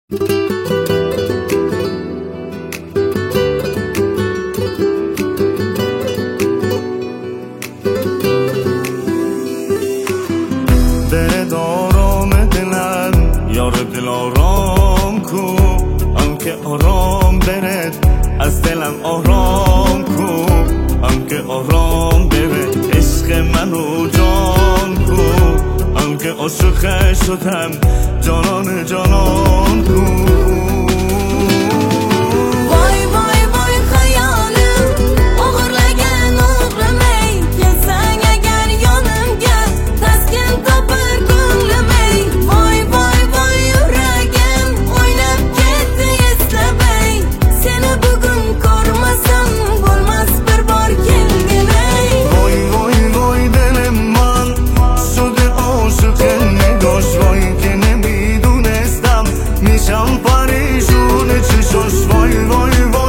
برد آرام دلم یار دل آرام کو، آنکه آرام برد از دلم آرام کو، آنکه آرام برد عشق منو جان کو، آنکه عاشق شدم جانان جانان کو. پریشون چشاش وای وای وای